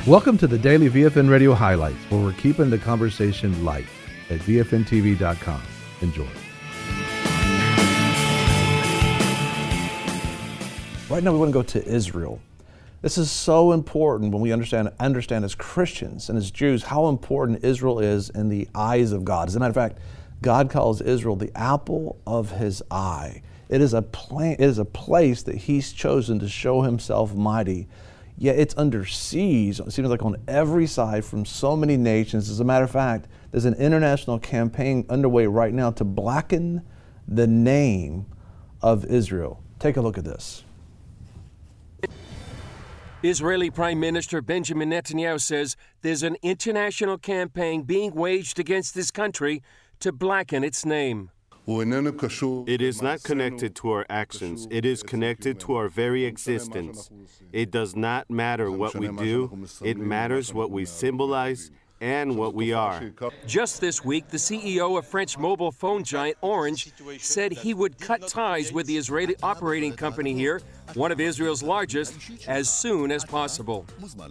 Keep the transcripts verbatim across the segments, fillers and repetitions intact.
Welcome to the Daily V F N Radio Highlights, where we're keeping the conversation light at V F N T V dot com. Enjoy. Right now we want to go to Israel. This is so important when we understand, understand as Christians and as Jews how important Israel is in the eyes of God. As a matter of fact, God calls Israel the apple of his eye. It is a, pla- it is a place that he's chosen to show himself mighty. Yet it's under siege, it seems like on every side from so many nations. As a matter of fact, there's an international campaign underway right now to blacken the name of Israel. Take a look at this. Israeli Prime Minister Benjamin Netanyahu says there's an international campaign being waged against this country to blacken its name. It is not connected to our actions. It is connected to our very existence. It does not matter what we do. It matters what we symbolize and what we are. Just this week, the C E O of French mobile phone giant Orange said he would cut ties with the Israeli operating company here, one of Israel's largest, as soon as possible.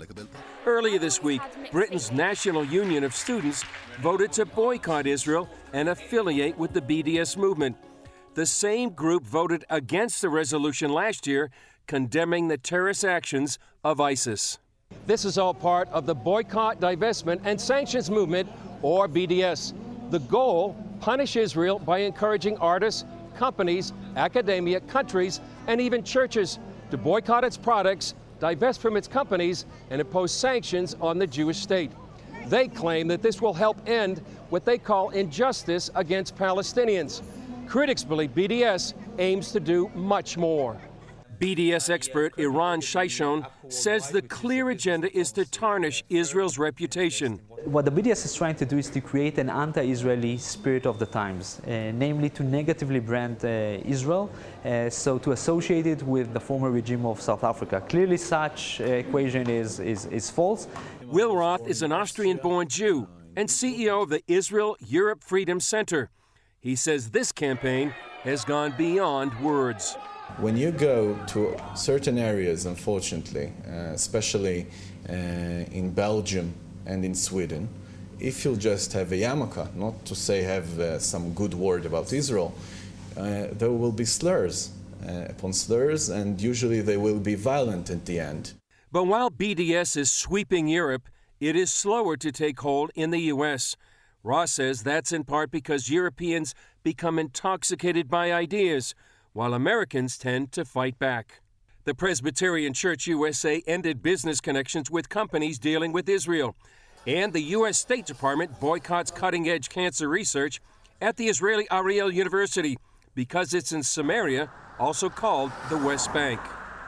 Earlier this week, Britain's National Union of Students voted to boycott Israel and affiliate with the B D S movement. The same group voted against the resolution last year, condemning the terrorist actions of ISIS. This is all part of the Boycott, Divestment, and Sanctions Movement, or B D S. The goal, punish Israel by encouraging artists, companies, academia, countries, and even churches to boycott its products, divest from its companies, and impose sanctions on the Jewish state. They claim that this will help end what they call injustice against Palestinians. Critics believe B D S aims to do much more. B D S expert Iran Shaishon says the clear agenda is to tarnish Israel's reputation. What the B D S is trying to do is to create an anti-Israeli spirit of the times, uh, namely to negatively brand uh, Israel, uh, so to associate it with the former regime of South Africa. Clearly such uh, equation is, is, is false. Will Roth is an Austrian-born Jew and C E O of the Israel-Europe Freedom Center. He says this campaign has gone beyond words. When you go to certain areas, unfortunately, uh, especially uh, in Belgium and in Sweden, if you just have a yarmulke, not to say have uh, some good word about Israel, uh, there will be slurs uh, upon slurs, and usually they will be violent at the end. But while B D S is sweeping Europe, it is slower to take hold in the U S Ross says that's in part because Europeans become intoxicated by ideas, while Americans tend to fight back. The Presbyterian Church U S A ended business connections with companies dealing with Israel, and the U S State Department boycotts cutting-edge cancer research at the Israeli Ariel University because it's in Samaria, also called the West Bank.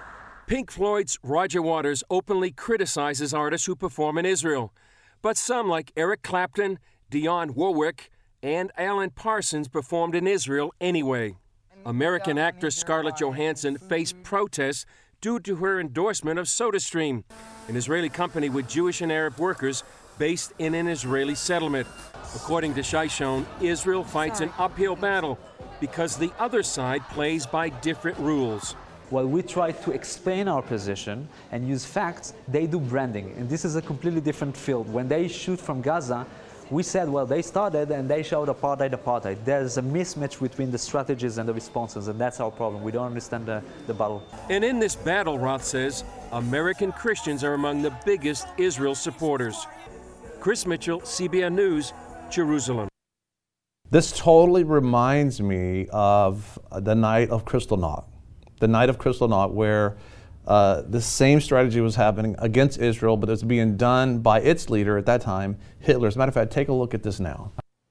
Pink Floyd's Roger Waters openly criticizes artists who perform in Israel, but some like Eric Clapton, Dionne Warwick, and Alan Parsons performed in Israel anyway. American actress Scarlett Johansson faced protests due to her endorsement of SodaStream, an Israeli company with Jewish and Arab workers based in an Israeli settlement. According to Shaishon, Israel fights an uphill battle because the other side plays by different rules. While we try to explain our position and use facts, they do branding, and this is a completely different field. When they shoot from Gaza, we said, well, they started and they showed apartheid, apartheid. There's a mismatch between the strategies and the responses, and that's our problem. We don't understand the, the battle. And in this battle, Roth says, American Christians are among the biggest Israel supporters. Chris Mitchell, C B N News, Jerusalem. This totally reminds me of the night of Kristallnacht. The night of Kristallnacht, where Uh, the same strategy was happening against Israel, but it was being done by its leader at that time, Hitler. As a matter of fact, take a look at this now.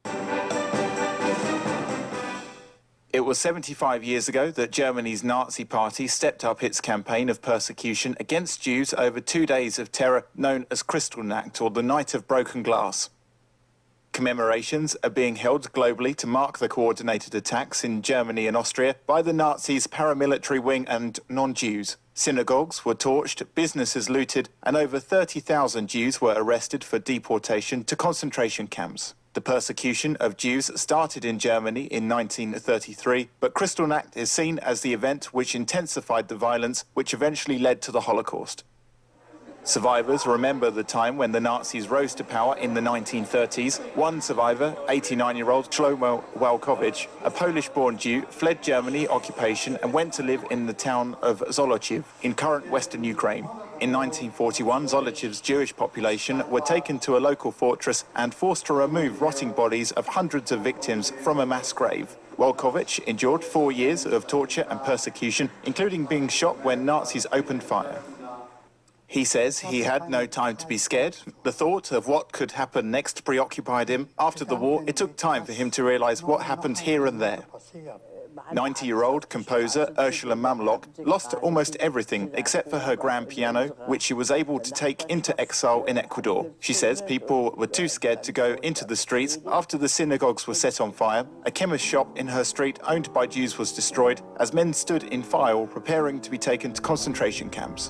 It was seventy-five years ago that Germany's Nazi Party stepped up its campaign of persecution against Jews over two days of terror known as Kristallnacht, or the Night of Broken Glass. Commemorations are being held globally to mark the coordinated attacks in Germany and Austria by the Nazis' paramilitary wing and non-Jews. Synagogues were torched, businesses looted, and over thirty thousand Jews were arrested for deportation to concentration camps. The persecution of Jews started in Germany in nineteen thirty-three, but Kristallnacht is seen as the event which intensified the violence which eventually led to the Holocaust. Survivors remember the time when the Nazis rose to power in the nineteen thirties. One survivor, eighty-nine-year-old Shlomo Walkowicz, a Polish-born Jew, fled Germany occupation and went to live in the town of Zolochiv in current western Ukraine. In nineteen forty-one, Zolochiv's Jewish population were taken to a local fortress and forced to remove rotting bodies of hundreds of victims from a mass grave. Walkowicz endured four years of torture and persecution, including being shot when Nazis opened fire. He says he had no time to be scared. The thought of what could happen next preoccupied him. After the war, it took time for him to realize what happened here and there. ninety-year-old composer Ursula Mamlok lost almost everything except for her grand piano, which she was able to take into exile in Ecuador. She says people were too scared to go into the streets after the synagogues were set on fire. A chemist shop in her street owned by Jews was destroyed as men stood in file preparing to be taken to concentration camps.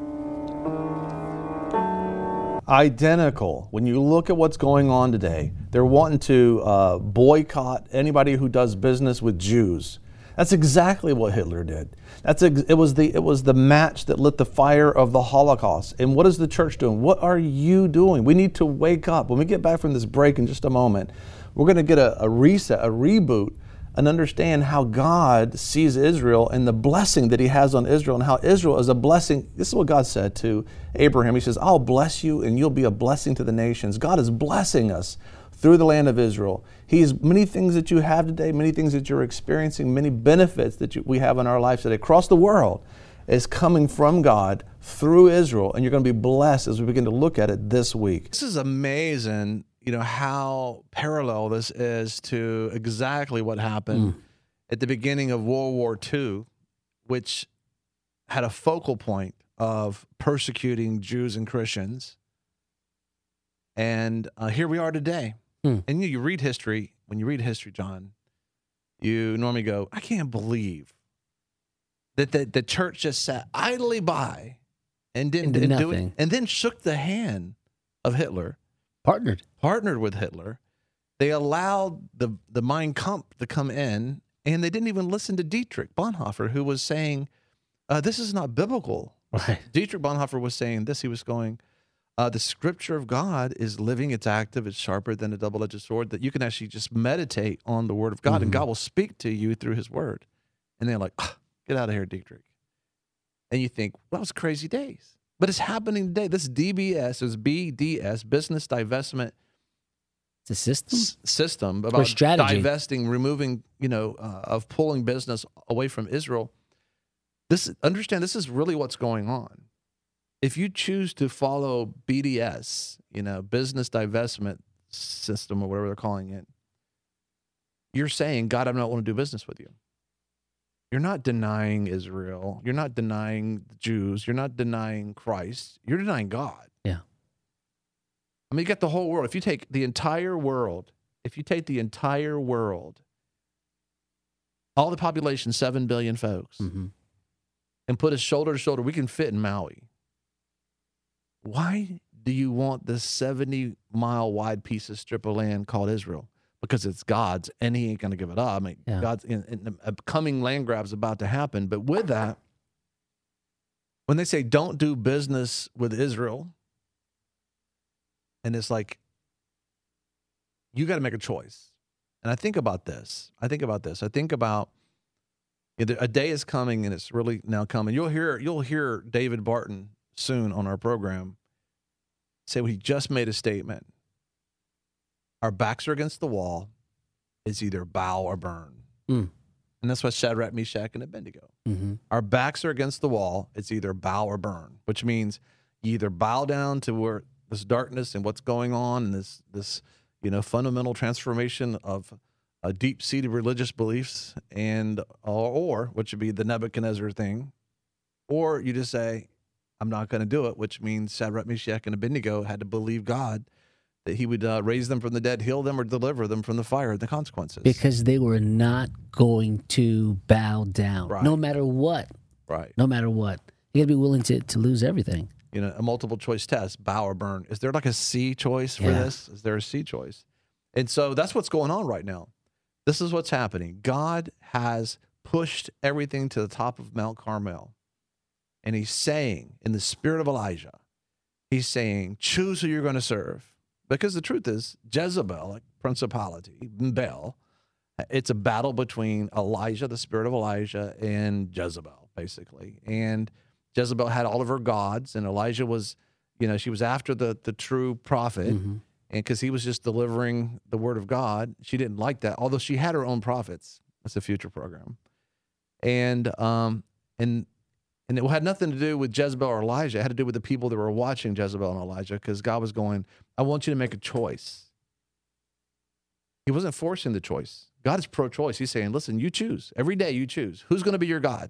Identical. When you look at what's going on today, they're wanting to uh, boycott anybody who does business with Jews. That's exactly what Hitler did. That's ex- it was the it was the match that lit the fire of the Holocaust. And what is the church doing? What are you doing? We need to wake up. When we get back from this break in just a moment, we're going to get a, a reset, a reboot, and understand how God sees Israel and the blessing that he has on Israel and how Israel is a blessing. This is what God said to Abraham. He says, I'll bless you and you'll be a blessing to the nations. God is blessing us through the land of Israel. He's many things that you have today, many things that you're experiencing, many benefits that you, we have in our lives today across the world is coming from God through Israel. And you're going to be blessed as we begin to look at it this week. This is amazing. You know, how parallel this is to exactly what happened mm. at the beginning of World War Two, which had a focal point of persecuting Jews and Christians. And uh, here we are today. Mm. And you, you read history. When you read history, John, you normally go, I can't believe that the, the church just sat idly by and didn't and and do it, and then shook the hand of Hitler. Partnered. Partnered with Hitler. They allowed the, the Mein Kampf to come in, and they didn't even listen to Dietrich Bonhoeffer, who was saying, uh, this is not biblical. Right. Dietrich Bonhoeffer was saying this. He was going, uh, the scripture of God is living, it's active, it's sharper than a double-edged sword, that you can actually just meditate on the word of God, mm-hmm. and God will speak to you through his word. And they're like, oh, get out of here, Dietrich. And you think, well, it's crazy days. But it's happening today. This D B S is B D S, business divestment. It's a system? S- system about or strategy. divesting, removing, you know, uh, of pulling business away from Israel. This, understand, this is really what's going on. If you choose to follow B D S, you know, business divestment system or whatever they're calling it, you're saying, God, I don't want to do business with you. You're not denying Israel. You're not denying the Jews. You're not denying Christ. You're denying God. Yeah. I mean, you got the whole world. If you take the entire world, if you take the entire world, all the population, seven billion folks, mm-hmm. and put us shoulder to shoulder, we can fit in Maui. Why do you want this seventy mile wide piece of strip of land called Israel? Because it's God's, and he ain't going to give it up. I mean, yeah. God's in, in, a coming land grab is about to happen. But with that, when they say don't do business with Israel, and it's like, you got to make a choice. And I think about this. I think about this. I think about you know, a day is coming, and it's really now coming. You'll hear you'll hear David Barton soon on our program say well, he just made a statement. Our backs are against the wall. It's either bow or burn. Mm. And that's what Shadrach, Meshach, and Abednego. Mm-hmm. Our backs are against the wall. It's either bow or burn, which means you either bow down to where this darkness and what's going on and this, this you know, fundamental transformation of a deep-seated religious beliefs, and or, or which would be the Nebuchadnezzar thing, or you just say, I'm not going to do it, which means Shadrach, Meshach, and Abednego had to believe God that he would uh, raise them from the dead, heal them, or deliver them from the fire and the consequences. Because they were not going to bow down, right. no matter what. Right. No matter what. You got to be willing to, to lose everything. You know, a multiple choice test, bow or burn. Is there like a C choice for yeah. this? Is there a C choice? And so that's what's going on right now. This is what's happening. God has pushed everything to the top of Mount Carmel. And he's saying, in the spirit of Elijah, He's saying, choose who you're going to serve. Because the truth is, Jezebel, like principality, Baal, it's a battle between Elijah, the spirit of Elijah, and Jezebel, basically. And Jezebel had all of her gods, and Elijah was, you know, she was after the, the true prophet, mm-hmm. and because he was just delivering the word of God, she didn't like that, although she had her own prophets. That's a future program. And, um, and, and it had nothing to do with Jezebel or Elijah. It had to do with the people that were watching Jezebel and Elijah, because God was going, I want you to make a choice. He wasn't forcing the choice. God is pro-choice. He's saying, listen, you choose. Every day you choose. Who's going to be your God?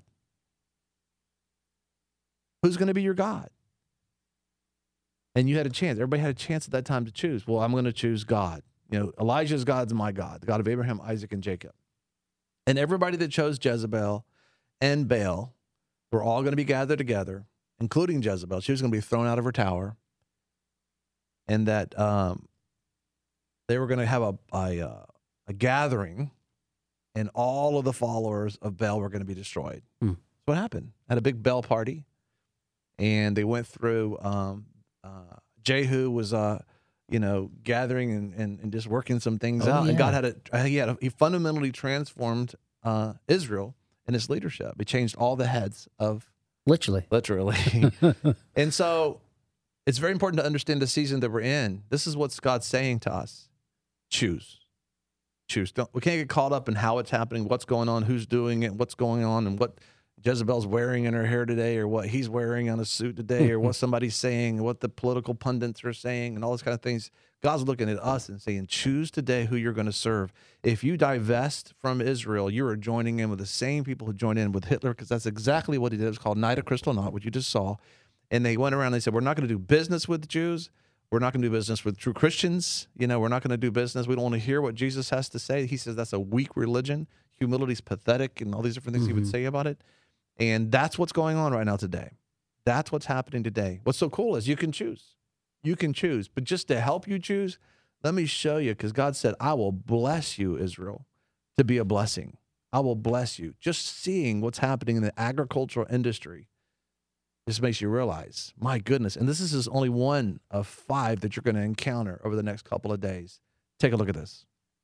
Who's going to be your God? And you had a chance. Everybody had a chance at that time to choose. Well, I'm going to choose God. You know, Elijah's God's my God, the God of Abraham, Isaac, and Jacob. And everybody that chose Jezebel and Baal were all going to be gathered together, including Jezebel. She was going to be thrown out of her tower. And that um, they were going to have a, a, a gathering, and all of the followers of Baal were going to be destroyed. Hmm. That's what happened. Had a big Baal party, and they went through, um, uh, Jehu was, uh, you know, gathering and, and, and just working some things oh, out. Yeah. And God had a, he had a, he fundamentally transformed uh, Israel in his leadership. He changed all the heads of literally, literally. And so it's very important to understand the season that we're in. This is what God's saying to us. Choose, choose. Don't, we can't get caught up in how it's happening, what's going on, who's doing it, what's going on, and what Jezebel's wearing in her hair today, or what he's wearing on a suit today, or what somebody's saying, what the political pundits are saying, and all those kind of things. God's looking at us and saying, choose today who you're going to serve. If you divest from Israel, you are joining in with the same people who joined in with Hitler, because that's exactly what he did. It was called Night of Kristallnacht, which you just saw. And they went around and they said, we're not going to do business with the Jews. We're not going to do business with true Christians. You know, we're not going to do business. We don't want to hear what Jesus has to say. He says that's a weak religion. Humility's pathetic, and all these different things mm-hmm. he would say about it. And that's what's going on right now today. That's what's happening today. What's so cool is you can choose. You can choose. But just to help you choose, let me show you, because God said, I will bless you, Israel, to be a blessing. I will bless you. Just seeing what's happening in the agricultural industry just makes you realize, my goodness. And this is just only one of five that you're going to encounter over the next couple of days. Take a look at this.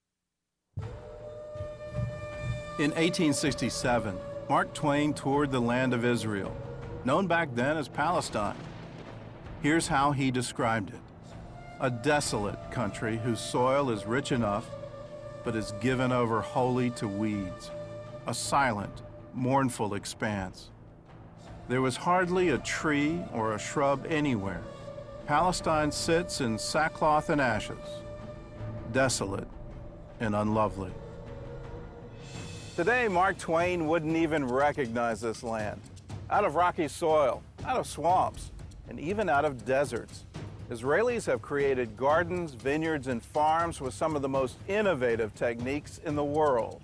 In eighteen sixty-seven, Mark Twain toured the land of Israel, known back then as Palestine. Here's how he described it: a desolate country whose soil is rich enough, but is given over wholly to weeds, a silent, mournful expanse. There was hardly a tree or a shrub anywhere. Palestine sits in sackcloth and ashes, desolate and unlovely. Today, Mark Twain wouldn't even recognize this land. Out of rocky soil, out of swamps, and even out of deserts, Israelis have created gardens, vineyards, and farms with some of the most innovative techniques in the world.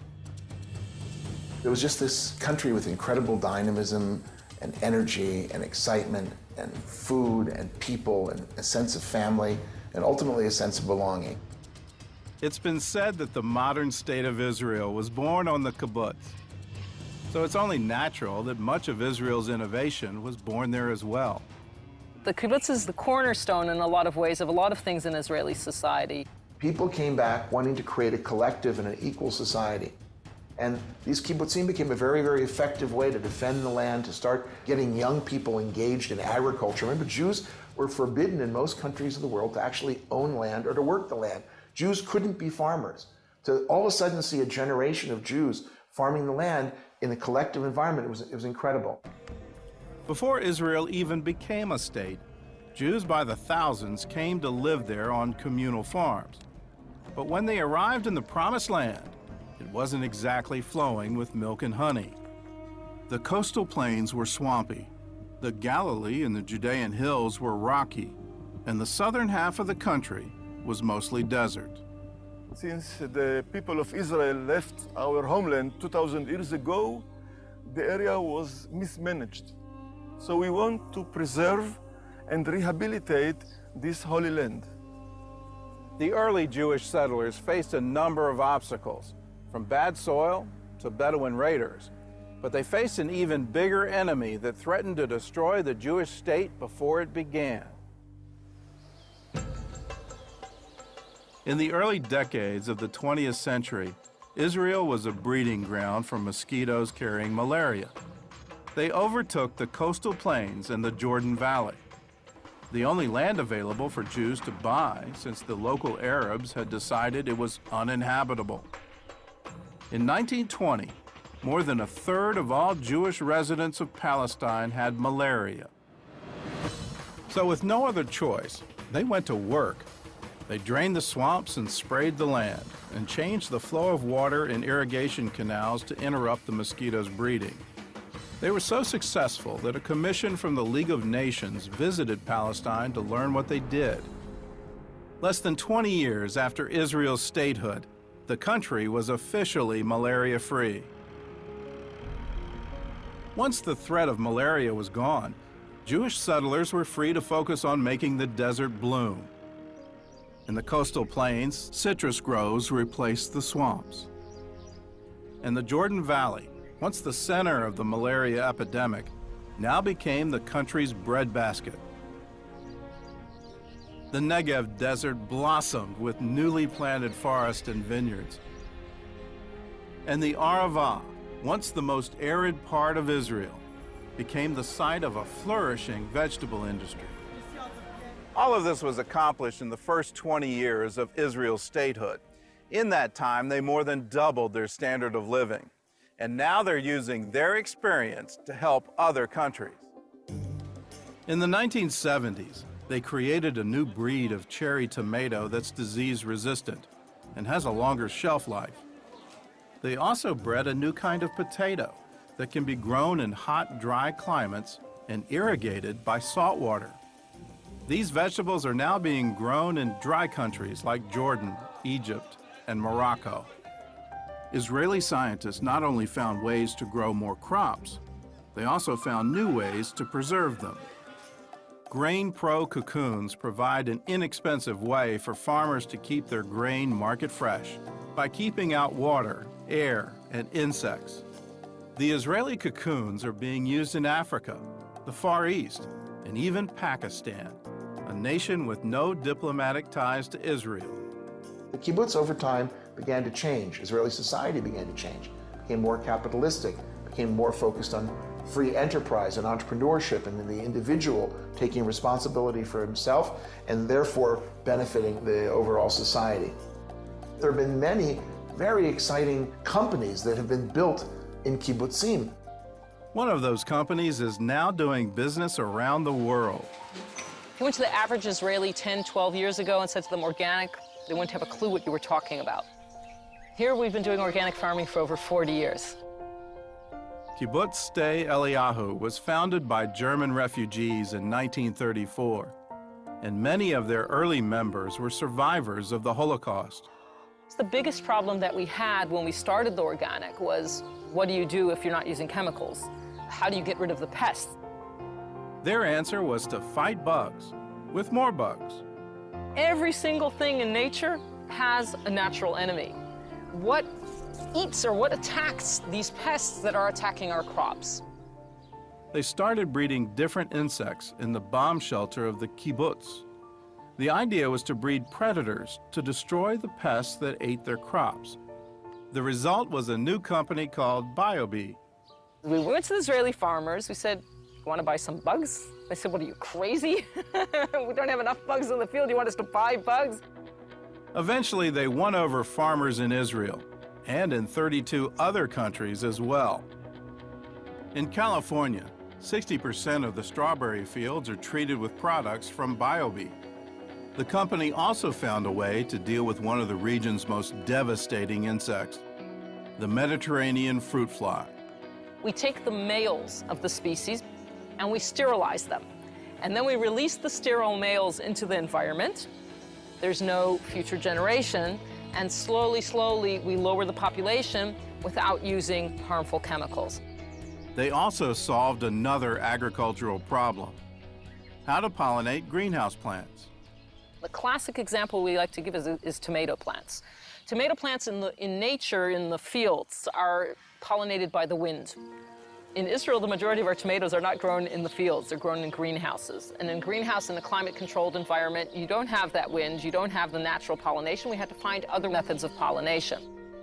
It was just this country with incredible dynamism and energy and excitement and food and people and a sense of family and ultimately a sense of belonging. It's been said that the modern state of Israel was born on the kibbutz. So it's only natural that much of Israel's innovation was born there as well. The kibbutz is the cornerstone in a lot of ways of a lot of things in Israeli society. People came back wanting to create a collective and an equal society. And these kibbutzim became a very, very effective way to defend the land, to start getting young people engaged in agriculture. Remember, Jews were forbidden in most countries of the world to actually own land or to work the land. Jews couldn't be farmers. To all of a sudden see a generation of Jews farming the land in a collective environment, it was, it was incredible. Before Israel even became a state, Jews by the thousands came to live there on communal farms. But when they arrived in the Promised Land, it wasn't exactly flowing with milk and honey. The coastal plains were swampy. The Galilee and the Judean hills were rocky, and the southern half of the country was mostly desert. Since the people of Israel left our homeland two thousand years ago, the area was mismanaged. So we want to preserve and rehabilitate this holy land. The early Jewish settlers faced a number of obstacles, from bad soil to Bedouin raiders, but they faced an even bigger enemy that threatened to destroy the Jewish state before it began: In the early decades of the twentieth century, Israel was a breeding ground for mosquitoes carrying malaria. They overtook the coastal plains and the Jordan Valley, the only land available for Jews to buy since the local Arabs had decided it was uninhabitable. In nineteen twenty, more than a third of all Jewish residents of Palestine had malaria. So with no other choice, they went to work. They drained the swamps and sprayed the land and changed the flow of water in irrigation canals to interrupt the mosquitoes' breeding. They were so successful that a commission from the League of Nations visited Palestine to learn what they did. Less than twenty years after Israel's statehood, the country was officially malaria-free. Once the threat of malaria was gone, Jewish settlers were free to focus on making the desert bloom. In the coastal plains, citrus groves replaced the swamps. And the Jordan Valley, once the center of the malaria epidemic, now became the country's breadbasket. The Negev desert blossomed with newly planted forests and vineyards. And the Arava, once the most arid part of Israel, became the site of a flourishing vegetable industry. All of this was accomplished in the first twenty years of Israel's statehood. In that time, they more than doubled their standard of living. And now they're using their experience to help other countries. In the nineteen seventies, they created a new breed of cherry tomato that's disease-resistant and has a longer shelf life. They also bred a new kind of potato that can be grown in hot, dry climates and irrigated by salt water. These vegetables are now being grown in dry countries like Jordan, Egypt, and Morocco. Israeli scientists not only found ways to grow more crops, they also found new ways to preserve them. Grain Pro cocoons provide an inexpensive way for farmers to keep their grain market fresh by keeping out water, air, and insects. The Israeli cocoons are being used in Africa, the Far East, and even Pakistan, a nation with no diplomatic ties to Israel. The kibbutz over time began to change. Israeli society began to change, became more capitalistic, became more focused on free enterprise and entrepreneurship and the individual taking responsibility for himself and therefore benefiting the overall society. There have been many very exciting companies that have been built in kibbutzim. One of those companies is now doing business around the world. If you went to the average Israeli ten, twelve years ago and said to them organic, they wouldn't have a clue what you were talking about. Here we've been doing organic farming for over forty years. Kibbutz Sde Eliyahu was founded by German refugees in nineteen thirty-four, and many of their early members were survivors of the Holocaust. The biggest problem that we had when we started the organic was, what do you do if you're not using chemicals? How do you get rid of the pests? Their answer was to fight bugs with more bugs. Every single thing in nature has a natural enemy. What eats or what attacks these pests that are attacking our crops? They started breeding different insects in the bomb shelter of the kibbutz. The idea was to breed predators to destroy the pests that ate their crops. The result was a new company called BioBee. We went to the Israeli farmers. We said, you want to buy some bugs? They said, what are you, crazy? We don't have enough bugs in the field. You want us to buy bugs? Eventually, they won over farmers in Israel and in thirty-two other countries as well. In California, sixty percent of the strawberry fields are treated with products from BioBee. The company also found a way to deal with one of the region's most devastating insects, the Mediterranean fruit fly. We take the males of the species and we sterilize them. And then we release the sterile males into the environment. There's no future generation. And slowly, slowly, we lower the population without using harmful chemicals. They also solved another agricultural problem: how to pollinate greenhouse plants. The classic example we like to give is, is tomato plants. Tomato plants in, the, in nature, in the fields, are pollinated by the wind. In Israel, the majority of our tomatoes are not grown in the fields. They're grown in greenhouses. And in a greenhouse, in a climate-controlled environment, you don't have that wind, you don't have the natural pollination. We had to find other methods of pollination.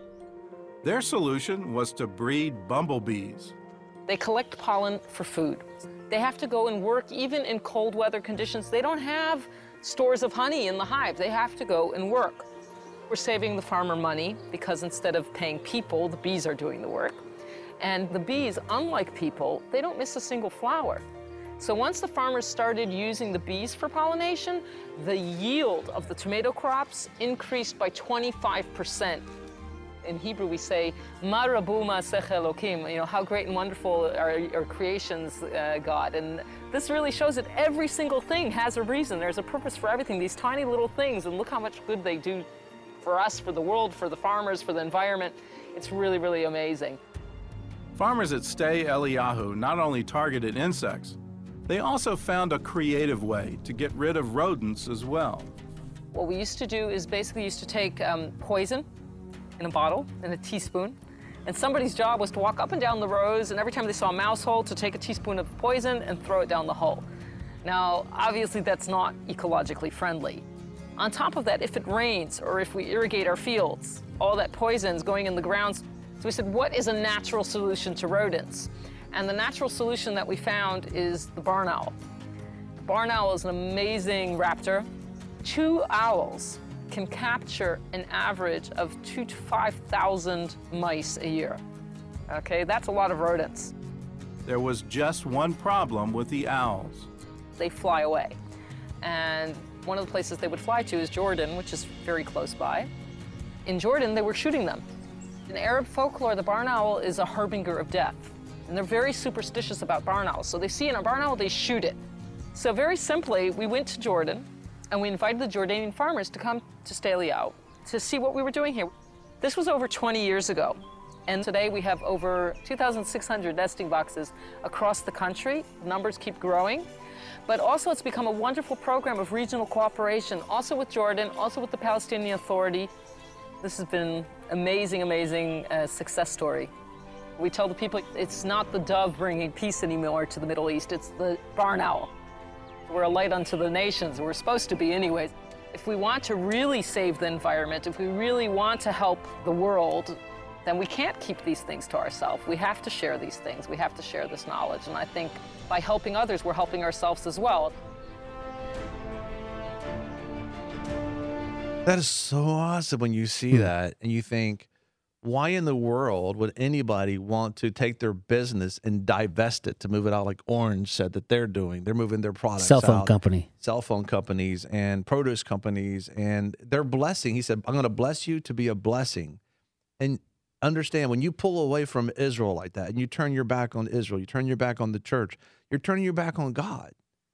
Their solution was to breed bumblebees. They collect pollen for food. They have to go and work even in cold weather conditions. They don't have stores of honey in the hive. They have to go and work. We're saving the farmer money because instead of paying people, the bees are doing the work. And the bees, unlike people, they don't miss a single flower. So once the farmers started using the bees for pollination, the yield of the tomato crops increased by twenty-five percent. In Hebrew, we say, Marabu ma'asech Elokim, you know, how great and wonderful are our creations, uh, God. And this really shows that every single thing has a reason. There's a purpose for everything, these tiny little things, and look how much good they do for us, for the world, for the farmers, for the environment. It's really, really amazing. Farmers at Stay Eliyahu not only targeted insects, they also found a creative way to get rid of rodents as well. What we used to do is basically used to take um, poison in a bottle, in a teaspoon, and somebody's job was to walk up and down the rows, and every time they saw a mouse hole, to take a teaspoon of poison and throw it down the hole. Now, obviously that's not ecologically friendly. On top of that, if it rains or if we irrigate our fields, all that poison's going in the grounds. So we said, what is a natural solution to rodents? And the natural solution that we found is the barn owl. The barn owl is an amazing raptor. Two owls can capture an average of two to five thousand mice a year. Okay, that's a lot of rodents. There was just one problem with the owls. They fly away. And one of the places they would fly to is Jordan, which is very close by. In Jordan, they were shooting them. In Arab folklore, the barn owl is a harbinger of death. And they're very superstitious about barn owls. So they see in a barn owl, they shoot it. So very simply, we went to Jordan, and we invited the Jordanian farmers to come to Stay Eliyahu to see what we were doing here. This was over twenty years ago. And today we have over two thousand six hundred nesting boxes across the country. The numbers keep growing. But also it's become a wonderful program of regional cooperation, also with Jordan, also with the Palestinian Authority. This has been amazing, amazing uh, success story. We tell the people it's not the dove bringing peace anymore to the Middle East, it's the barn owl. We're a light unto the nations, we're supposed to be anyways. If we want to really save the environment, if we really want to help the world, then we can't keep these things to ourselves. We have to share these things, we have to share this knowledge, and I think by helping others, we're helping ourselves as well. That is so awesome when you see that and you think, why in the world would anybody want to take their business and divest it to move it out like Orange said that they're doing? They're moving their products Cell phone out. company. Cell phone companies and produce companies, and they're blessing. He said, I'm going to bless you to be a blessing. And understand, when you pull away from Israel like that and you turn your back on Israel, you turn your back on the church, you're turning your back on God.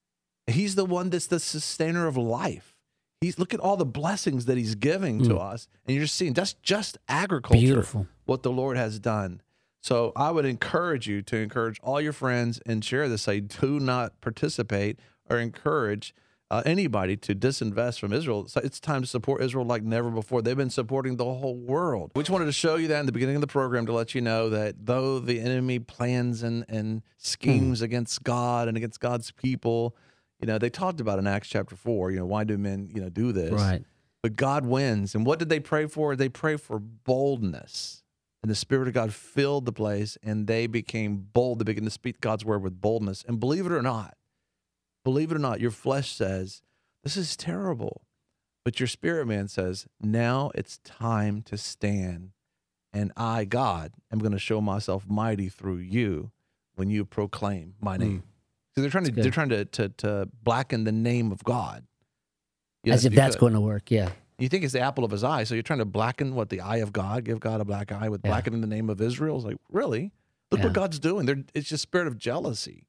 He's the one that's the sustainer of life. He's, look at all the blessings that he's giving mm. to us. And you're seeing that's just agriculture, Beautiful. What the Lord has done. So I would encourage you to encourage all your friends and share this. Say, do not participate or encourage uh, anybody to disinvest from Israel. So it's time to support Israel like never before. They've been supporting the whole world. We just wanted to show you that in the beginning of the program to let you know that though the enemy plans and, and schemes mm. against God and against God's people, you know, they talked about in Acts chapter four, you know, why do men, you know, do this? Right. But God wins. And what did they pray for? They prayed for boldness. And the Spirit of God filled the place, and they became bold. They began to speak God's word with boldness. And believe it or not, believe it or not, your flesh says, this is terrible. But your spirit man says, now it's time to stand. And I, God, am going to show myself mighty through you when you proclaim my name. Mm. So they're trying to they're trying to, to to blacken the name of God. Yes, As if that's could. going to work, yeah. You think it's the apple of his eye, so you're trying to blacken what the eye of God, give God a black eye with yeah. blackening the name of Israel. It's like, really? Look yeah. what God's doing. They're, it's just spirit of jealousy.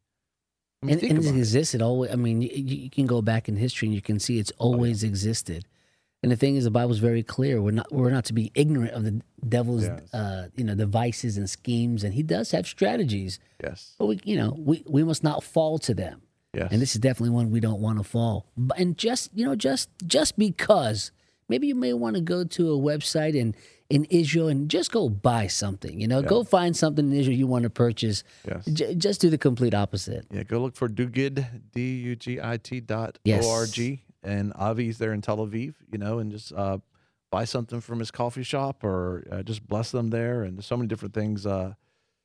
I mean, and and it existed always. I mean, you, you can go back in history and you can see it's always oh, yeah. existed. And the thing is, the Bible's very clear. We're not we're not to be ignorant of the devil's yes. uh, you know, devices and schemes, and he does have strategies. Yes. But we you know we, we must not fall to them. Yes. And this is definitely one we don't want to fall. And just you know just just because maybe you may want to go to a website and in Israel and just go buy something. You know, Yeah. go find something in Israel you want to purchase. Yes. J- just do the complete opposite. Yeah, go look for Dugit, D U G I T dot Yes. O R G. And Avi's there in Tel Aviv, you know, and just uh, buy something from his coffee shop or uh, just bless them there. And there's so many different things. Uh,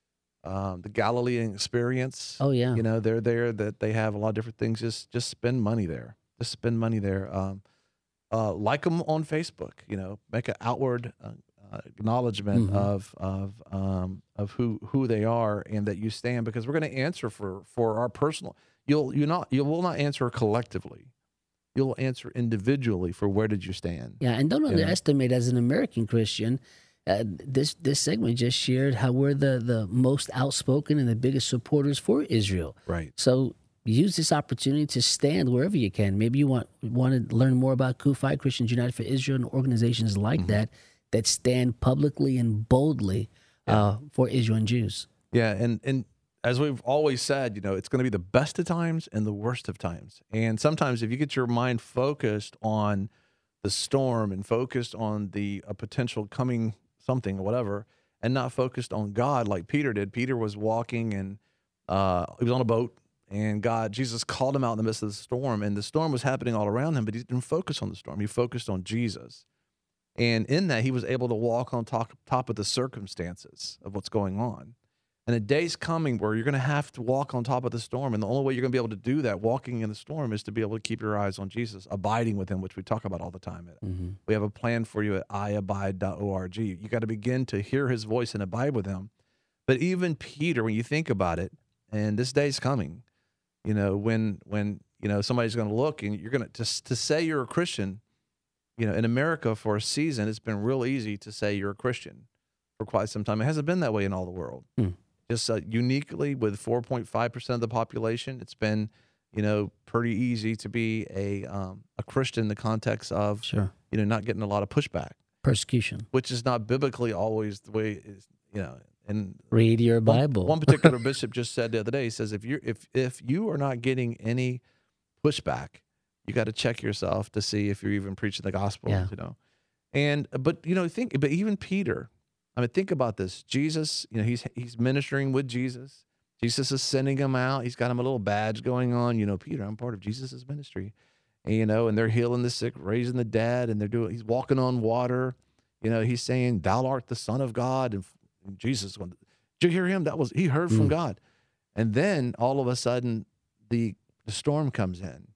um, the Galilean experience. Oh, yeah. You know, they're there, that they have a lot of different things. Just just spend money there. Just spend money there. Um, uh, like them on Facebook, you know, make an outward uh, uh, acknowledgement Mhm. of of um, of who who they are and that you stand, because we're going to answer for for our personal. You'll you not you will not answer collectively. You'll answer individually for where did you stand. Yeah, and don't You know? underestimate, as an American Christian, uh, this this segment just shared how we're the, the most outspoken and the biggest supporters for Israel. Right. So use this opportunity to stand wherever you can. Maybe you want want to learn more about Kufi, Christians United for Israel, and organizations like Mm-hmm. that that stand publicly and boldly uh, for Israel and Jews. Yeah, and and as we've always said, you know, it's going to be the best of times and the worst of times. And sometimes if you get your mind focused on the storm and focused on the a potential coming something or whatever, and not focused on God like Peter did. Peter was walking and uh, he was on a boat, and God, Jesus called him out in the midst of the storm, and the storm was happening all around him, but he didn't focus on the storm. He focused on Jesus. And in that, he was able to walk on top, top of the circumstances of what's going on. And a day's coming where you're going to have to walk on top of the storm. And the only way you're going to be able to do that, walking in the storm, is to be able to keep your eyes on Jesus, abiding with him, which we talk about all the time. Mm-hmm. We have a plan for you at i abide dot org. You got to begin to hear his voice and abide with him. But even Peter, when you think about it, and this day's coming, you know, when, when you know, somebody's going to look and you're going to, just to say you're a Christian, you know, in America for a season, it's been real easy to say you're a Christian for quite some time. It hasn't been that way in all the world. Mm. Just uh, uniquely with four point five percent of the population, it's been, you know, pretty easy to be a um, a Christian in the context of, Sure. you know, not getting a lot of pushback, Persecution. which is not biblically always the way it is, you know. And Read your one- Bible. One, particular bishop just said the other day, he says, if you if if you are not getting any pushback, you got to check yourself to see if you're even preaching the gospel, Yeah. you know. And but you know, think, but even Peter. I mean, think about this. Jesus, you know, he's he's ministering with Jesus. Jesus is sending him out. He's got him a little badge going on. You know, Peter, I'm part of Jesus's ministry. And, you know, and they're healing the sick, raising the dead, and they're doing. He's walking on water. You know, he's saying, "Thou art the Son of God." And, and Jesus, did you hear him? That was he heard from Mm. God. And then all of a sudden, the the storm comes in,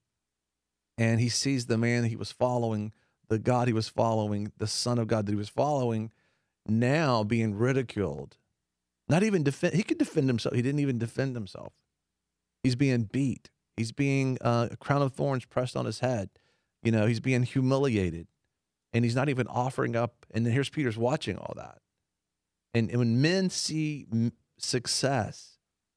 and he sees the man he was following, the God he was following, the Son of God that he was following, now being ridiculed. Not even defend. He could defend himself. He didn't even defend himself. He's being beat. He's being uh, a crown of thorns pressed on his head. You know, he's being humiliated, and he's not even offering up. And then here's Peter's watching all that. And, and when men see m- success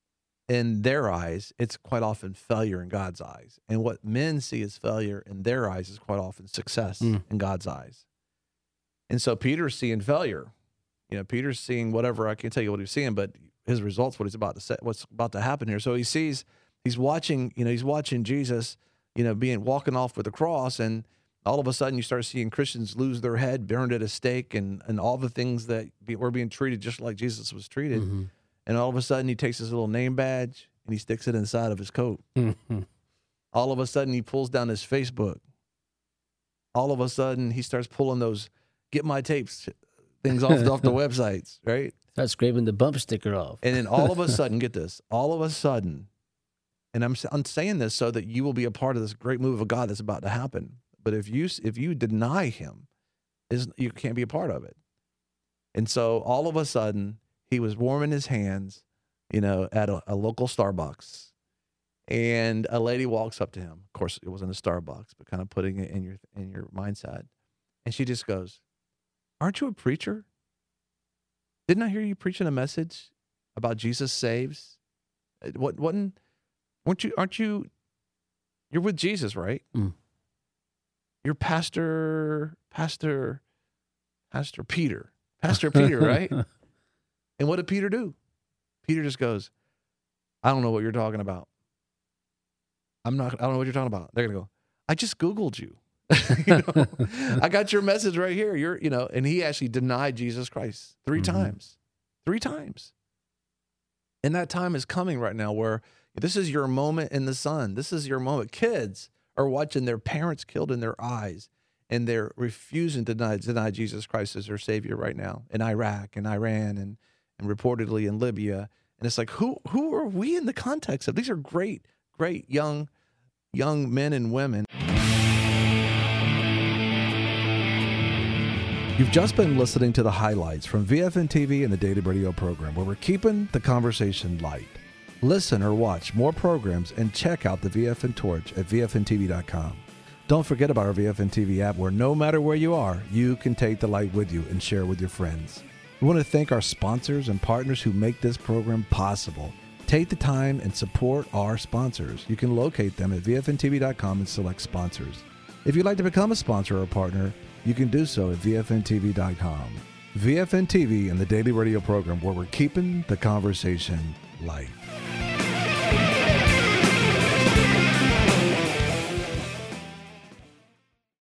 in their eyes, it's quite often failure in God's eyes. And what men see as failure in their eyes is quite often success Mm. in God's eyes. And so Peter's seeing failure. You know, Peter's seeing whatever. I can't tell you what he's seeing, but his results, what he's about to say, what's about to happen here. So he sees, he's watching, you know, he's watching Jesus, you know, being walking off with the cross, and all of a sudden you start seeing Christians lose their head, burned at a stake, and and all the things that be, were being treated just like Jesus was treated. Mm-hmm. And all of a sudden he takes his little name badge and he sticks it inside of his coat. Mm-hmm. All of a sudden he pulls down his Facebook. All of a sudden he starts pulling those get my tapes things off, off the websites, right? Start scraping the bumper sticker off. And then all of a sudden, get this, all of a sudden, and I'm I'm saying this so that you will be a part of this great move of God that's about to happen. But if you if you deny him, is you can't be a part of it. And so all of a sudden, he was warming his hands, you know, at a, a local Starbucks, and a lady walks up to him. Of course, it wasn't a Starbucks, but kind of putting it in your in your mindset, and she just goes, "Aren't you a preacher? Didn't I hear you preaching a message about Jesus saves? What wasn't? Weren't you? Aren't you? You're with Jesus, right? Mm. You're Pastor, Pastor, Pastor Peter, Pastor Peter, right?" And what did Peter do? Peter just goes, "I don't know what you're talking about. I'm not. I don't know what you're talking about." They're gonna go, "I just Googled you. you know, I got your message right here. You're, you know, and he actually denied Jesus Christ three mm-hmm. times, three times. And that time is coming right now where this is your moment in the sun. This is your moment. Kids are watching their parents killed in their eyes, and they're refusing to deny, deny Jesus Christ as their Savior right now in Iraq and Iran and, and reportedly in Libya. And it's like, who who are we in the context of? These are great, great young, young men and women. You've just been listening to the highlights from V F N T V and the Daily Radio program, where we're keeping the conversation light. Listen or watch more programs and check out the V F N Torch at V F N T V dot com. Don't forget about our V F N T V app, where no matter where you are, you can take the light with you and share with your friends. We want to thank our sponsors and partners who make this program possible. Take the time and support our sponsors. You can locate them at V F N T V dot com and select sponsors. If you'd like to become a sponsor or a partner, you can do so at V F N T V dot com. V F N T V and the Daily Radio program, where we're keeping the conversation light.